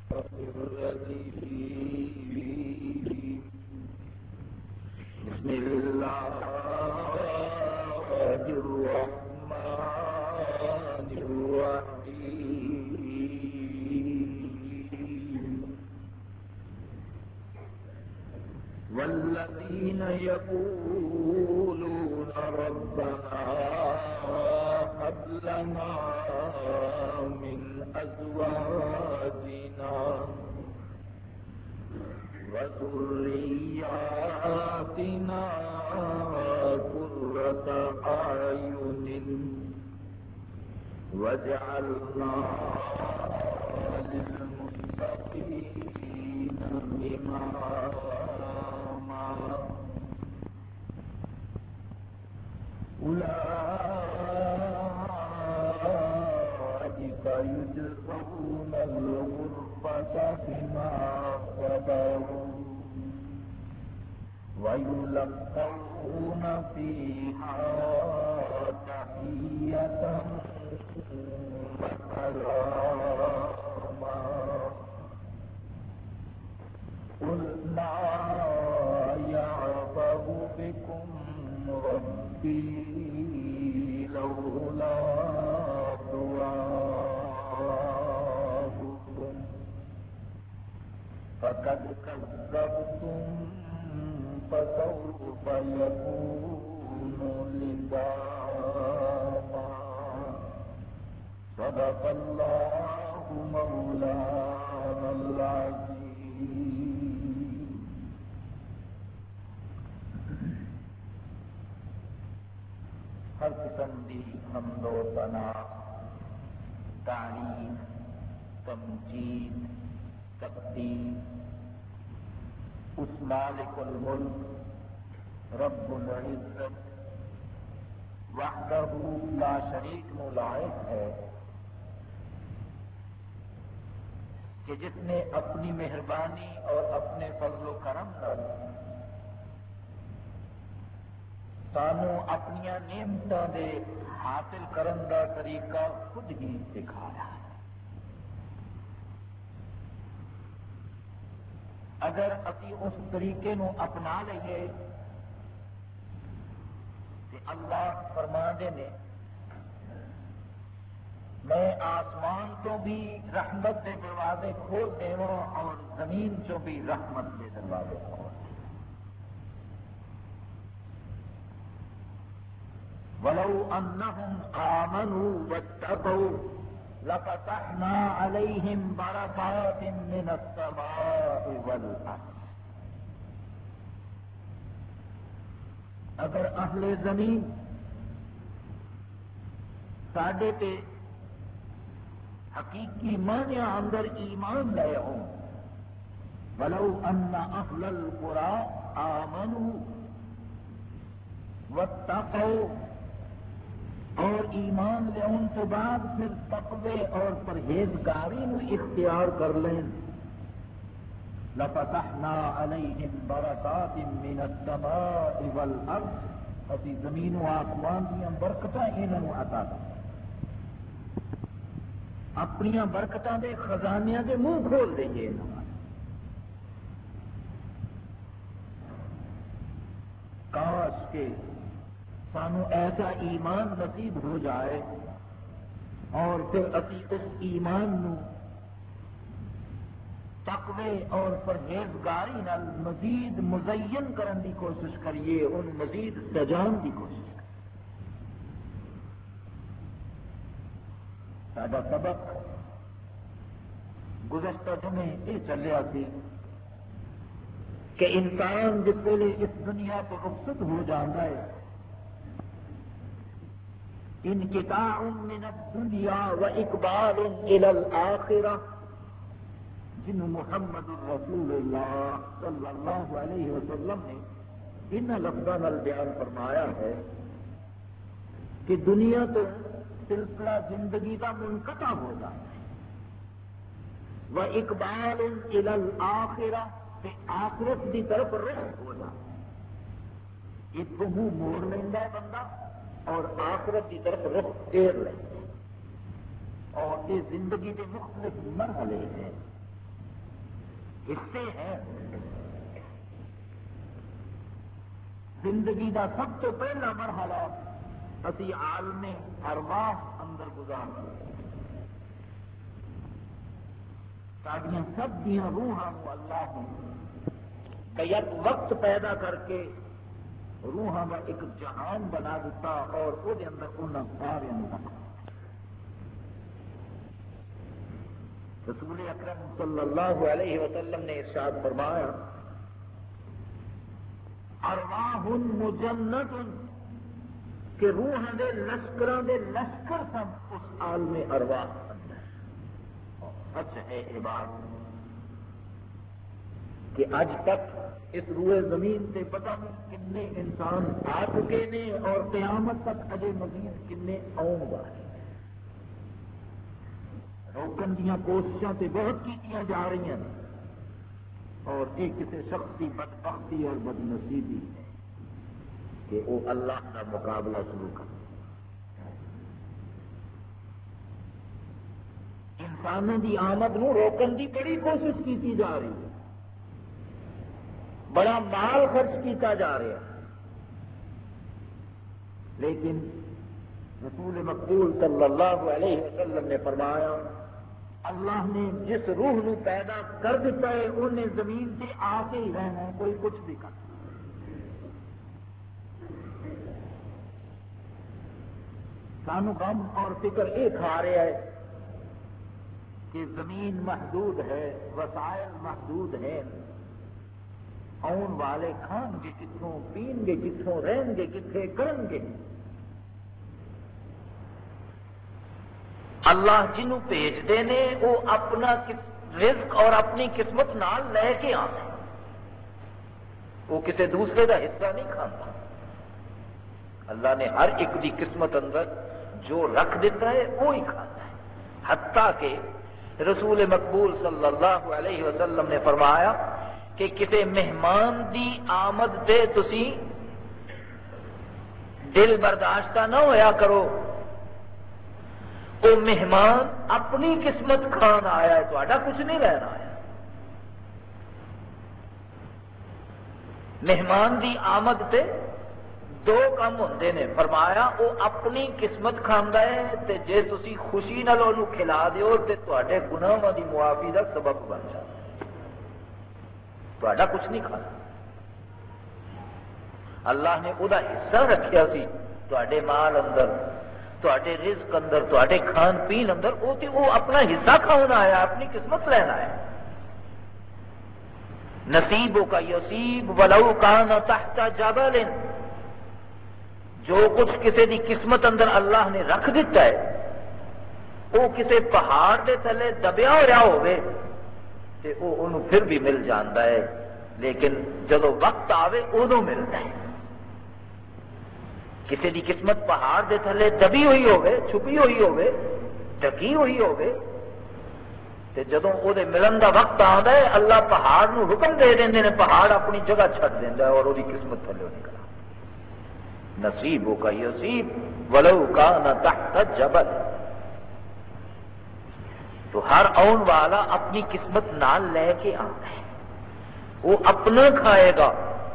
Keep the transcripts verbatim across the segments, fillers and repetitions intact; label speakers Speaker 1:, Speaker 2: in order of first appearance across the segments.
Speaker 1: بسم الله الرحمن الرحيم والذين يقولون ربنا هب لنا من أزواجنا وذرياتنا قرة أعين واجعلنا للمتقين إماما أولئك يجزون الغرفة بما صبروا ويلقون فيها تحية وسلاما قل لا يعبأ بكم ربي لولا دعاؤكم فقد كذبتم فسوف يكون لزاما صدق الله مولانا العظيم. ہر قسم دی حمد و ثنا، تعریف، تمجید، تقدیس اس مالک الملک رب العزت وحدہ لا شریک نو لائق ہے کہ جس نے اپنی مہربانی اور اپنے فضل و کرم نال سانو اپنی نعمتاں دے حاصل کرن دا طریقہ خود ہی سکھایا ہے۔ اگر اسی اس طریقے نو اپنا لئیے کہ اللہ فرماندے نے میں آسمان تو بھی رحمت کے دروازے کھول دیواں اور زمین چوں بھی رحمت کے دروازے کھول دیواں۔ وَلَوْ أَنَّهُمْ آمَنُوا وَاتَّقَوْا لَفَتَحْنَا عَلَيْهِمْ بَرَكَاتٍ مِّنَ السَّمَاءِ وَالْأَرْضِ۔ اگر اہل زمین ساڈے تے حقیقی معنی اندر ایمان لے ہوں، وَلَوْ أَنَّ أَهْلَ الْقُرَىٰ آمَنُوا وَاتَّقَوْا، اور ایمان لے ان تو بعد پھر تقوی اور پرہیزگاری میں اختیار کر لیں، لَفَتَحْنَا عَلَيْهِمْ بَرَكَاتٍ مِّنَ السَّمَاءِ وَالْأَرْضِ، اسی زمین و آسمان دیا برکتاں انہاں نوں عطا کر اپنی برکتاں دے خزانیاں دے منہ کھول دئیے۔ کاش کے سانو ایسا ایمان نصیب ہو جائے اور پھر اسی اس ایمان نو تقوی اور پرہیزگاری نال مزید مزین کرن دی کوشش کریے، ان مزید سجان دی کوشش کریے۔ سادہ سبق گزشتہ جمعے یہ چلیا سی کہ انسان جس ویلے اس دنیا کو رخصت ہو جاتا ہے، انقطاع من الدنیا و اقبال الى الآخرہ، جن محمد رسول اللہ صلی اللہ علیہ وسلم نے ان لفظوں نال بیان فرمایا ہے کہ دنیا تو سلسلہ زندگی کا منقطع ہو جاتا ہے، و اقبال الی الآخرہ، کہ آخرت کی طرف رخ ہو جاتا ہے، اتوں منہ موڑ لینا ہے بندہ اور آخرت کی طرف رخ پھیر لینا ہے۔ اور یہ زندگی کے مختلف مرحلے ہیں، حصے ہیں. زندگی دا سب تو پہلا مرحلہ اسی عالم ارواح اندر گزار ساڈیاں سب دیاں روحاں کو اللہ نے یک وقت پیدا کر کے روحاں کا ایک جہان بنا دیتا اور وہ دے اندر انہاں سارے رکھا. رسول اکرم صلی اللہ علیہ وسلم نے ارشاد فرمایا ارواح مجنت کہ روح دے لشکراں دے لشکر سب اس عالم ارواح اندر. سچ ہے یہ بات کہ اج تک اس روئے زمین سے پتہ نہیں کتنے انسان آ چکے نے اور قیامت تک اجے مزید کتنے آؤں والے. روکن دیا کوششاں تے بہت کیتیاں جا رہی ہیں اور یہ کسی شخص کی بدبختی اور بدنصیبی ہے کہ وہ اللہ کا مقابلہ شروع کر. انسانوں کی آمد نو روکن کی بڑی کوشش کی جا رہی ہے, بڑا مال خرچ کیتا جا رہا ہے, لیکن رسول مقبول صلی اللہ علیہ وسلم نے فرمایا اللہ نے جس روح نو پیدا کر دیتا ہے انہیں زمین سے آ کے ہی رہنا ہے, کوئی کچھ بھی کر. سانو غم اور فکر یہ کھا رہا ہے کہ زمین محدود ہے, وسائل محدود ہیں, آن والے کھان گے کتوں, پین گے کتوں, رہن گے کتنے, کرن گے. اللہ جنہوں بھیجتے ہیں وہ اپنا رزق اور اپنی قسمت نال لے کے آتے ہیں, وہ کسی دوسرے کا حصہ نہیں کھاتا. اللہ نے ہر ایک کی قسمت اندر جو رکھ دیتا ہے وہی کھاتا ہے. حتیٰ کہ رسول مقبول صلی اللہ علیہ وسلم نے فرمایا کہ کسی مہمان دی آمد تے تسی دل برداشتہ نہ ہویا کرو, وہ مہمان اپنی قسمت کھان آیا ہے, تہاڈا کچھ نہیں رہنا آیا. مہمان دی آمد تے دو کام ہوندے نے, فرمایا وہ اپنی قسمت کھاندا ہے تے جے تسی خوشی نال اونوں کھلا دیو تے تہاڈے گناہاں دی معافی دا سبب بن جائے. تہاڈا کچھ نہیں کھانا. اللہ نے وہ حصہ رکھیا سی تہاڈے مال اندر, تہاڈے رزق اندر, تہاڈے کھان پین اندر, وہ تے وہ اپنا حصہ کھانا آیا, اپنی قسمت لینا ہے. نصیبوں کا یصیب ولو کان تحت جبل, جو کچھ کسی دی قسمت اندر اللہ نے رکھ دیتا ہے وہ کسی پہاڑ دے تھلے دبیا ہوا ہوئے تے وہ انہوں پھر بھی مل جاتا ہے, لیکن جدو وقت آوے ادو ملتا ہے. کسی دی قسمت پہاڑ دے تھلے دبی ہوئی ہوئے, چھپی ہوئی ہوئے, ڈکی ہوئی ہوئے, تے جدوں او دے ملن دا وقت آندا ہے اللہ پہاڑ نو حکم دے دیندے نے, پہاڑ اپنی جگہ چھڈ دیندا ہے اور او دی قسمت تھلے نکل. نصیبوں کا یصیب ولو کان تحت جبل. تو ہر آن والا اپنی قسمت نال لے کے آتا ہے, وہ اپنا کھائے گا,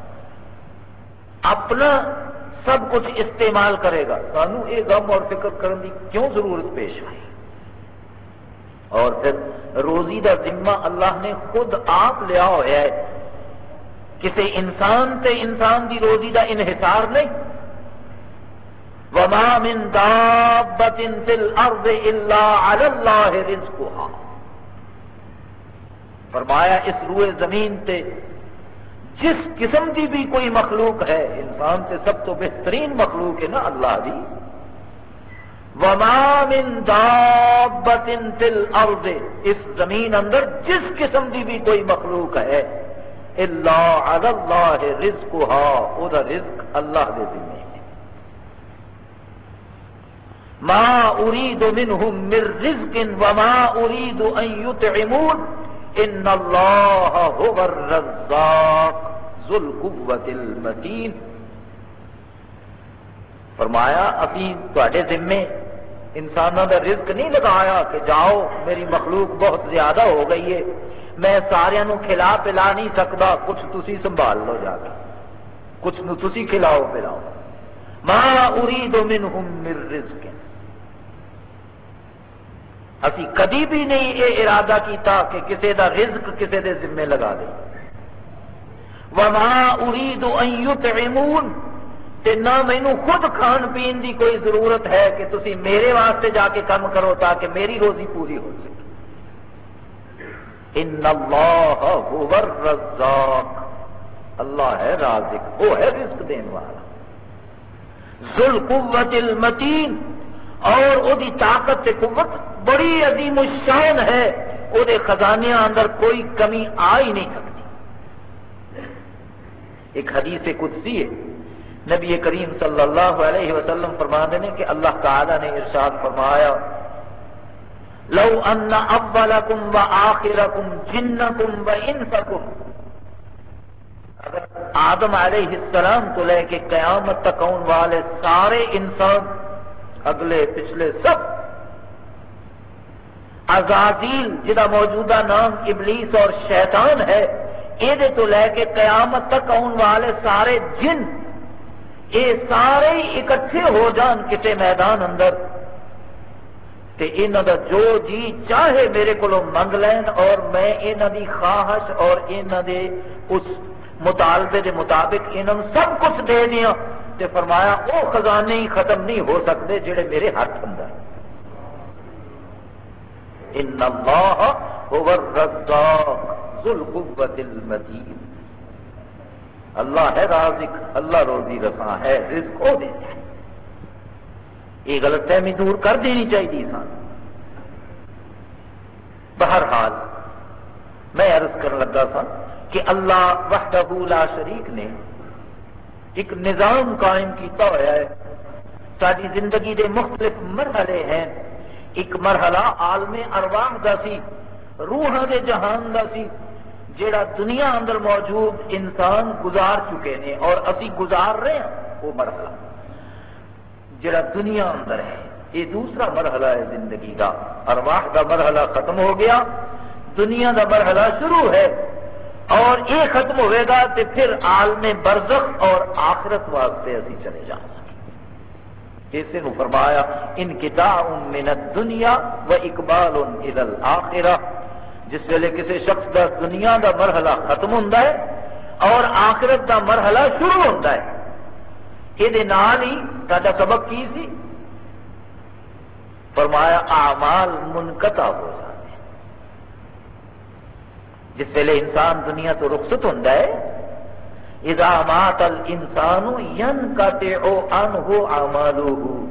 Speaker 1: اپنا سب کچھ استعمال کرے گا. سانو یہ غم اور فکر کرنے کی کیوں ضرورت پیش آئی؟ اور پھر روزی دا ذمہ اللہ نے خود آپ لیا ہوا ہے, کسی انسان تے انسان دی روزی دا انحصار نہیں. وَمَا مِن دَابَّةٍ فِي الْأَرْضِ إِلَّا عَلَى اللَّهِ رِزْقُهَا. فرمایا اس روئے زمین تے جس قسم کی بھی کوئی مخلوق ہے, انسان سے سب تو بہترین مخلوق ہے نا اللہ دی. وَمَا مِن دَابَّةٍ فِي الْأَرْضِ, اس زمین اندر جس قسم کی بھی کوئی مخلوق ہے, إِلَّا عَلَى اللَّهِ رِزْقُهَا, او دا رزق اللہ دے ذمہ. ما اريد منهم من رزق وما اريد ان يطعمون ان الله هو الرزاق ذو القوة المتين. فرمایا اسی تواڈے ذمے انسانوں کا رزق نہیں لگایا کہ جاؤ میری مخلوق بہت زیادہ ہو گئی ہے, میں سارے نو کھلا پلا نہیں سکتا، کچھ تسی سنبھال لو جا کے، کچھ نو تسی کھلاؤ پلاؤ. ما اريد منهم من رزق، اسی کدی بھی نہیں یہ ارادہ کیتا کہ کسی دا رزق کسی دے ذمے لگا دے. وما اريد ان يطعمون، تے نہ مینو خود کھان پین دی کوئی ضرورت ہے کہ تسی میرے واسطے جا کے کام کرو تاکہ میری روزی پوری ہو سکے. ان اللہ هو الرزاق، اللہ ہے رازق، وہ ہے رزق دینے والا. ذو القوت المتین، اور او دی طاقت تے قوت بڑی عظیم الشان ہے، او دے خزانے اندر کوئی کمی آ ہی نہیں سکتی. ایک حدیث قدسی ہے، نبی کریم صلی اللہ علیہ وسلم فرماتے ہیں کہ اللہ تعالی نے ارشاد فرمایا لو ان اولکم وآخرکم جنکم وانسکم، اگر آدم علیہ السلام تو لے کے قیامت تک آنے والے سارے انسان، اگلے پچھلے سب، عزازیل جدا موجودہ نام ابلیس اور شیطان ہے، یہ تو لے کے قیامت تک آنے والے سارے جن، یہ سارے اکٹھے ہو جان کسی میدان اندر، تے انہاں دا جو جی چاہے میرے کولوں منگ لین اور میں انہاں دی خواہش اور انہاں دے اس مطالبے دے مطابق انہاں سب کچھ دے دیا، تے فرمایا وہ خزانے ہی ختم نہیں ہو سکتے جڑے میرے ہاتھ اندر. ان اللہ هو الرزاق ذو القوت المتین، اللہ ہے رازق، اللہ روزی رساں ہے، رزق وہ دیتا ہے. یہ غلط فہمی دور کر دینی چاہیے انسان. بہرحال میں عرض کر لگا تھا کہ اللہ وحدہ لا شریک نے ایک نظام قائم کیتا ہوا ہے. ساری زندگی دے مختلف مرحلے ہیں. ایک مرحلہ عالم ارواح دا سی، روحاں دے جہان دا سی، جیڑا دنیا اندر موجود انسان گزار چکے نے اور اسی گزار رہے ہیں. وہ مرحلہ جڑا دنیا اندر ہے، یہ دوسرا مرحلہ ہے زندگی کا. ارواح کا مرحلہ ختم ہو گیا، دنیا کا مرحلہ شروع ہے، اور یہ ختم ہوئے گا تو پھر عالم برزخ اور آخرت واسطے اسی چلے جا سکیں. اسے نو فرمایا انقطاع من الدنیا و اقبال الی الآخرہ. جس ویلے کسی شخص کا دنیا کا مرحلہ ختم ہوتا ہے اور آخرت کا مرحلہ شروع ہوتا ہے، یہ نال ہی ساڈا سبق کی سی؟ فرمایا اعمال منقطع ہو جاتے ہیں. جس ویلے انسان دنیا تو رخصت ہوتا ہے، اذا مات الانسان ينقطع عنه اعماله،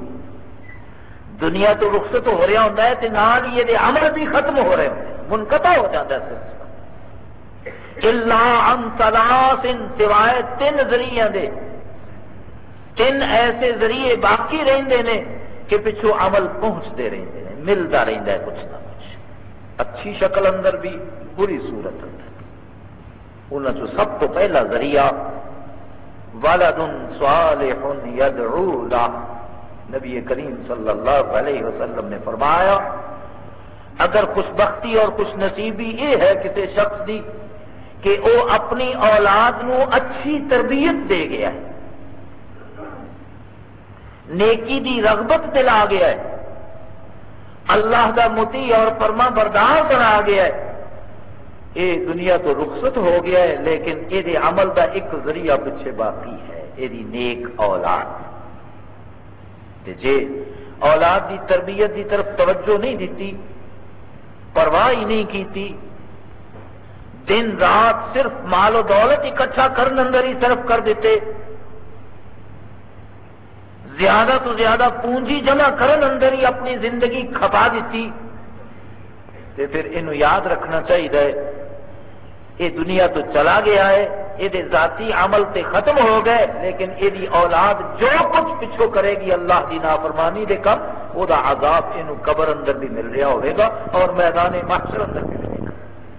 Speaker 1: دنیا تو رخصت ہو رہا ہوتا ہے تے نال ہی یہ عمل بھی ختم ہو رہے ہوتے ہیں، منقطع ہو جاتا ہے سلسلہ. الا عن ثلاث، سوائے تین ذریعے دے، تین ایسے ذریعے باقی رہندے نے کہ پچھو عمل پہنچتے رہندے ہیں، ملتا رہندا ہے کچھ نہ کچھ، اچھی شکل اندر بھی بری صورت اندر. انہاں چوں سب تو پہلا ذریعہ ولد صالح یدعو له. نبی کریم صلی اللہ علیہ وسلم نے فرمایا اگر خوش بختی اور خوش نصیبی یہ ہے کسی شخص دی کہ وہ اپنی اولاد نو اچھی تربیت دے گیا ہے، نیکی دی رغبت دلا گیا ہے، اللہ دا مطیع اور فرما بردار بنا گیا ہے، یہ دنیا تو رخصت ہو گیا ہے، لیکن یہ عمل دا ایک ذریعہ پیچھے باقی ہے، یہ نیک اولاد. جے اولاد دی تربیت دی طرف توجہ نہیں دیتی، پرواہ ہی نہیں کیتی، دن رات صرف مال و دولت اکٹھا کرنے اندر ہی صرف کر دیتے، زیادہ تو زیادہ پونجی جمع کرنے اندر ہی اپنی زندگی کھپا دیتی، تو پھر انہوں یاد رکھنا چاہیے یہ دنیا تو چلا گیا ہے، یہ ذاتی عمل تے ختم ہو گئے، لیکن یہ اولاد جو کچھ پچھو کرے گی اللہ کی نافرمانی دے کم، وہ دا عذاب انہوں قبر اندر بھی مل رہا ہوئے گا اور میدان محشر اندر بھی ملے گا.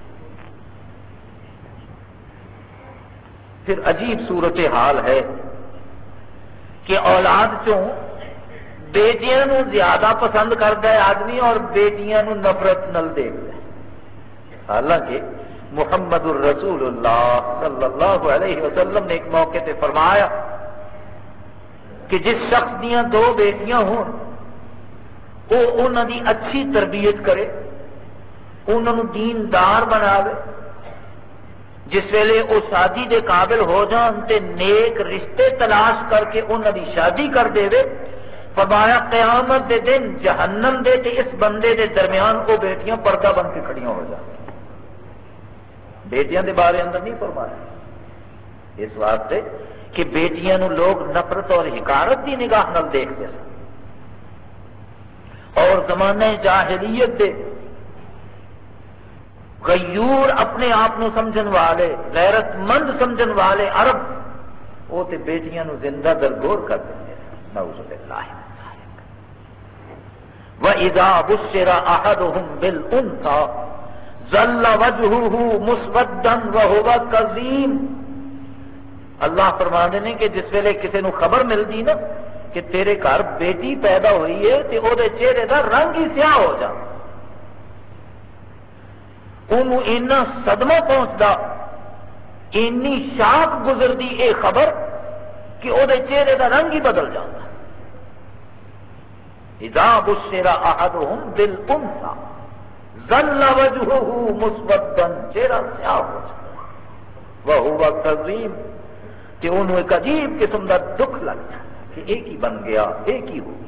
Speaker 1: پھر عجیب صورت حال ہے کہ اولاد چوں بیٹیاں نو زیادہ پسند کرتا ہے آدمی اور بیٹیاں نو نفرت نل دیکھتا ہے. حالانکہ محمد الرسول اللہ صلی اللہ علیہ وسلم نے ایک موقع تے فرمایا کہ جس شخص دیاں دو بیٹیاں ہون وہ انہاں دی اچھی تربیت کرے، انہاں نو دیندار بناوے، جس ویلے وہ شادی دے قابل ہو جان تے نیک رشتے تلاش کر کے انہاں دی شادی کر دے وے، فرمایا قیامت دے دن جہنم دے تے اس بندے دے درمیان وہ بیٹیاں پردہ بن کے کھڑیاں ہو جان۔ بیٹیاں دے بارے اندر نہیں فرمایا، اس واسطے کہ بیٹیاں نو لوگ نفرت اور حقارت دی نگاہ نال دیکھتے ہیں، اور زمانہ جاہلیت دے غیور اپنے آپ نو سمجھن والے، غیرت مند سمجھن والے عرب وہ تے بیٹیاں نو زندہ درگور کر دیں گے، نعوذ باللہ من ذالک۔ وَإِذَا بُشِّرَ أَحَدُهُمْ بِالْأُنثَىٰ ظَلَّ وَجْهُهُ مُسْوَدًّا وَهُوَ كَظِيمٌ۔ اللہ فرماندے نے کہ جس ویلے کسی نو خبر ملدی نا کہ تیرے گھر بیٹی پیدا ہوئی ہے تے او دے چہرے دا رنگ ہی سیاہ ہو جا، انہوں اینا صدمہ پہنچدا، اینی شاک گزردی اے خبر کہ او دے چہرے دا رنگ ہی بدل جاتا۔ اذا بشر احدهم بالانثى ظل وجهه مسودا، چہرہ سیاہ ہو جاتا، وهو كظيم، کہ انہوں ایک عجیب قسم دا دکھ لگ جاتا کہ ایک ہی بن گیا، ایک ہی ہو گیا۔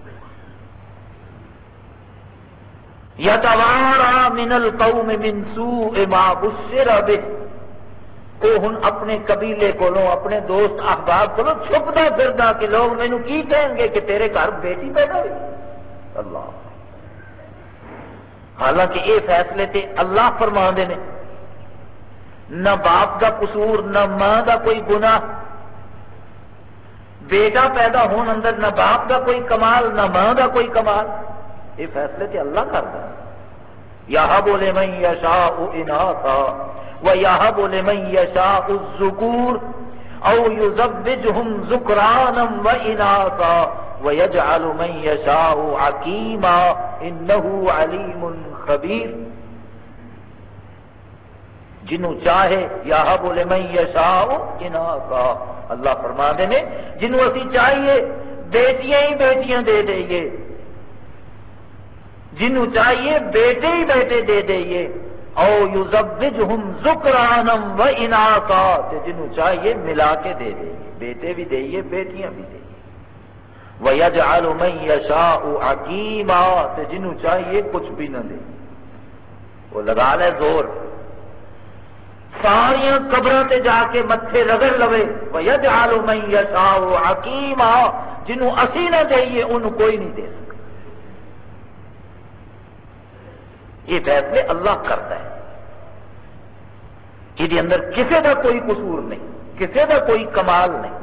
Speaker 1: یتوارا من القوم من سوء ما بشر به، وہ ہن اپنے قبیلے کولوں، اپنے دوست احباب کولوں چھپدا پھردا کہ لوگ مینوں کی کہیں گے کہ تیرے گھر بیٹی پیدا ہوئی۔ اللہ، حالانکہ یہ فیصلے تے اللہ فرماندے نے، نہ باپ کا قصور، نہ ماں کا کوئی گناہ، بیٹا پیدا ہون اندر نہ باپ کا کوئی کمال نہ ماں کا کوئی کمال، یہ فیصلے تے اللہ کرتا ہے۔ یہب لمن یشاء اناثا ویہب لمن یشاء الذکور او یزوجہم ذکرانا واناثا ویجعل من یشاء عقیما انہ علیم خبیر۔ جنوں چاہے یہب لمن یشاء اناثا، اللہ فرماندے نے جنوں اسی چاہیے بیٹیاں ہی بیٹیاں دے دئیے، جنوں چاہیے بیٹے ہی بیٹے دے دئیے، او یزوجہم ذکرانا و اناثا، جنوں چاہیے ملا کے دے دئیے، بیٹے بھی دئیے بیٹیاں بھی دئیے، ویجعل من یشاء عقیما، جنوں چاہیے کچھ بھی نہ دے، وہ لگا لے زور، ساریاں قبراں تے جا کے متھے رگڑ لوے، وَيَجْعَلُ مَن يَشَاءُ عَقِيمًا، جنوں اسی نہ دئیے انہوں کوئی نہیں دے سکتا۔ یہ فیصلے اللہ کرتا ہے، یہ اندر کسی کا کوئی قصور نہیں، کسی کا کوئی کمال نہیں۔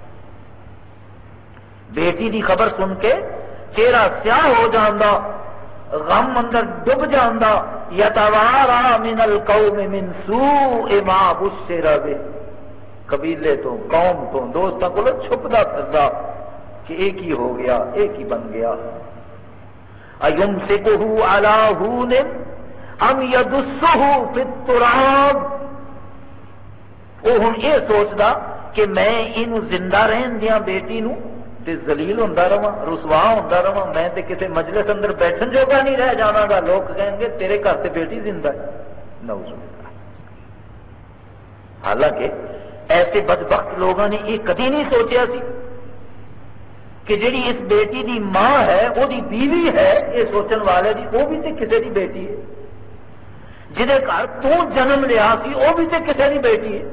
Speaker 1: بیٹی دی خبر سن کے چہرہ سیاہ ہو جاندا، غم اندر ڈب جاندا، یتوارا من القوم من سوء ما بشر به، قبیلے تو قوم تو دوستاں کو چھپدا پھردا کہ ایک ہی ہو گیا، ایک ہی بن گیا۔ ایمسکہ علی ہون ام یدسہ فی التراب، وہ ہن یہ سوچدا کہ میں اینو زندہ رہن دیاں بیٹی نو تے ذلیل ہوندا رہواں، رسوا ہوندا رہواں، میں تے کسی مجلس اندر بیٹھن جوگا نہیں رہ جانا گا، لوگ کہیں گے تیرے گھر تے بیٹی زندہ ہے، نعوذ باللہ۔ حالانکہ ایسے بدبخت لوگوں نے یہ کدی نہیں سوچیا سی کہ جڑی اس بیٹی دی ماں ہے وہ دی بیوی ہے، یہ سوچن والے دی وہ بھی تے کسی دی بیٹی ہے، جہے گھر تو جنم لیا سی وہ بھی تے کسی دی بیٹی ہے۔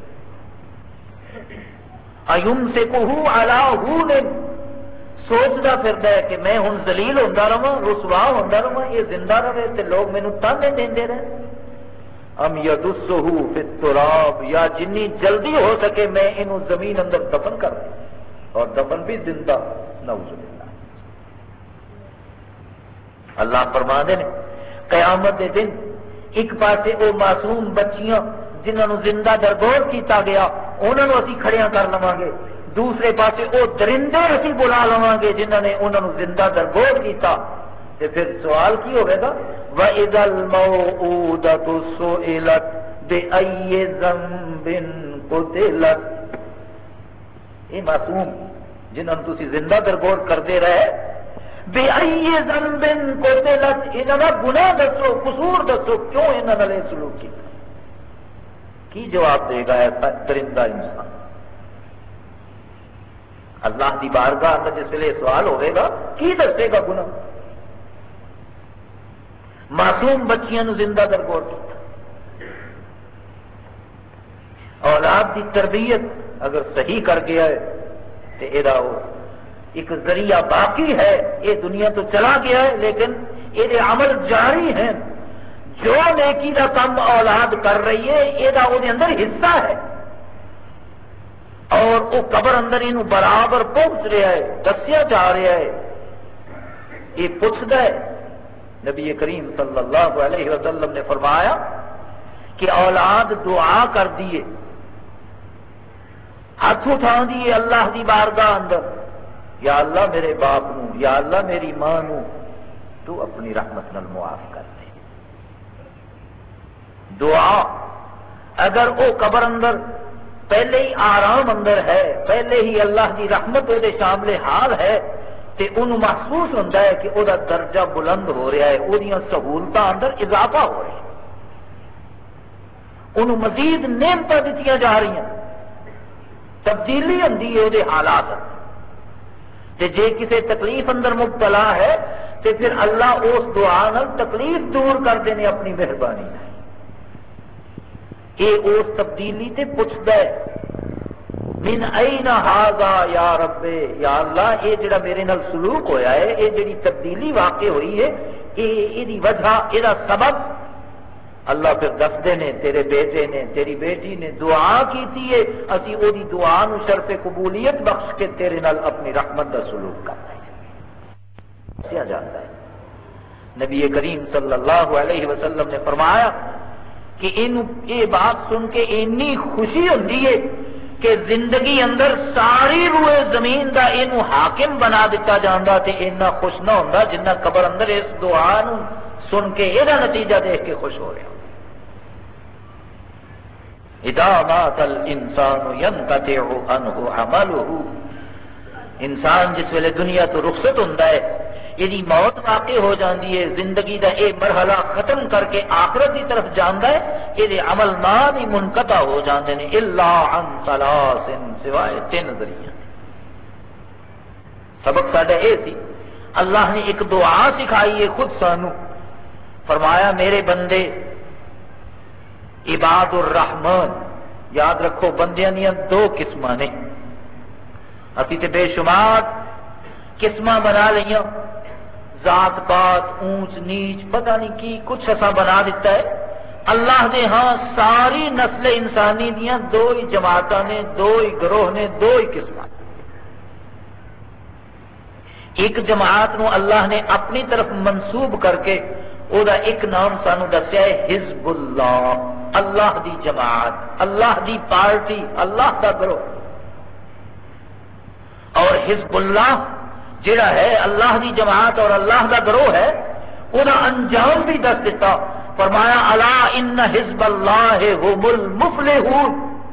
Speaker 1: ایمسکہ علی ہون، سوچتا پھردا ہے کہ میں ہن ذلیل ہوندا رہواں، رسوا ہوندا رہواں، یہ زندہ رہے تے لوگ مینوں تانے دیندے رہے، ام یدسہ فی التراب، یا جنی جلدی ہو سکے میں انہوں زمین اندر دفن کر دوں، اور دفن بھی زندہ، نعوذ باللہ۔ اللہ فرماندے نے قیامت دے دن ایک پاسے وہ معصوم بچیاں جنہوں نے زندہ درگور کیتا گیا انہوں نے اسی کھڑیاں کر لواں گے، دوسرے پاسے وہ درندے اسی بلا لواں گے جنہوں نے انہوں نے زندہ درگور کیتا، تے پھر سوال کی ہوئے گا وَإِذَا الْمَوْءُودَةُ سُئِلَتْ بِأَيِّ ذَنبٍ قُتِلَتْ، یہ معصوم جنہاں تسی زندہ درگور کرتے رہے، بِأَيِّ ذَنبٍ قُتِلَتْ، انہاں دا گناہ دسو، قصور دسو، کیوں انہاں نال سلوک کیتا؟ کی جواب دے گا ایسا درندہ انسان؟ اللہ دی بارگاہ اندر جس لئے سوال ہوئے گا کی دسے گا گناہ؟ معصوم بچیاں نو زندہ درگور کیتا، اولاد دی تربیت اگر صحیح کر گیا ہے تو یہ ایک ذریعہ باقی ہے، یہ دنیا تو چلا گیا ہے لیکن یہ عمل جاری ہے، جو نیکی دا کم اولاد کر رہی ہے یہ اندر حصہ ہے، اور وہ قبر اندر یہ برابر پہنچ رہا ہے، دسیا جا رہا ہے، یہ پوچھتا ہے۔ نبی کریم صلی اللہ علیہ وسلم نے فرمایا کہ اولاد دعا کر دیے، ہاتھ اٹھا دیے اللہ دی بارگاہ اندر، یا اللہ میرے باپ نو، یا اللہ میری ماں نو تو اپنی رحمت نال معاف کر دے۔ دعا اگر وہ قبر اندر پہلے ہی آرام اندر ہے، پہلے ہی اللہ کی رحمت وہ شامل حال ہے، تو انہوں محسوس ہوتا ہے کہ وہ درجہ بلند ہو رہا ہے، وہ سہولت اندر اضافہ ہو رہا ہے، انہوں مزید نعمتیں دیتی جا رہی ہیں، تبدیلی ہوتی ہے وہ حالات۔ تے جے کسی تکلیف اندر مبتلا ہے تو پھر اللہ اس دعا نال تکلیف دور کرتے ہیں اپنی مہربانی۔ یہ اس تبدیلی تے پوچھتا ہے من این ھذا یا رب، یا اللہ یہ جڑا میرے نال سلوک ہویا ہے، یہ جڑی تبدیلی واقع ہوئی ہے، یہ دی وجہ، یہ سبب اللہ پھر دستے نے تیرے بیٹے نے، تیری بیٹی نے دعا کیتی ہے، اسی او دی دعا نو شرف قبولیت بخش کے تیرے نال اپنی رحمت دا سلوک کرنا ہے۔ دسیا جاتا ہے نبی کریم صلی اللہ علیہ وسلم نے فرمایا کہ ان یہ بات سن کے اتنی خوشی ہوتی ہے کہ زندگی اندر ساری روئے زمین دا اینو حاکم بنا دیتا جاندا تے اتنا خوش نہ ہوندا جنہ قبر اندر اس دعا نو سن کے یہ نتیجہ دیکھ کے خوش ہو رہا۔ اذا مات الانسان ينقطع عنه عمله، انسان جس ویلے دنیا تو رخصت ہوندا ہے، یہ موت واقع ہو جاندی ہے، زندگی دا اے مرحلہ ختم کر کے آخرت کی طرف جاندا ہے، یہ عمل نام ہی منقطع ہو جاندے نے، الا عن ثلاث، سوائے تین ذریعے۔ سبق ساڈا اے سی، اللہ نے ایک دعا سکھائی ہے خود سانو، فرمایا میرے بندے عباد الرحمن، یاد رکھو بندیاں دیاں دو قسم نے، اسی تے بے شمار قسم بنا لیاں، ذات پات اونچ نیچ پتہ نہیں کی کچھ ایسا بنا دیتا ہے۔ اللہ دے ہاں ساری نسل انسانی دیاں دو ہی جماعتاں نے، دو ہی گروہ نے، دو ہی قسم۔ ایک جماعت نو اللہ نے اپنی طرف منسوب کر کے او دا ایک نام سانو دسیا ہے حزب اللہ، اللہ دی جماعت، اللہ دی پارٹی، اللہ دا گروہ۔ اور حزب اللہ جڑا ہے اللہ دی جماعت اور اللہ دا گروہ ہے، او دا انجام بھی دس دیتا، فرمایا الا ان حزب اللہ هم المفلحون،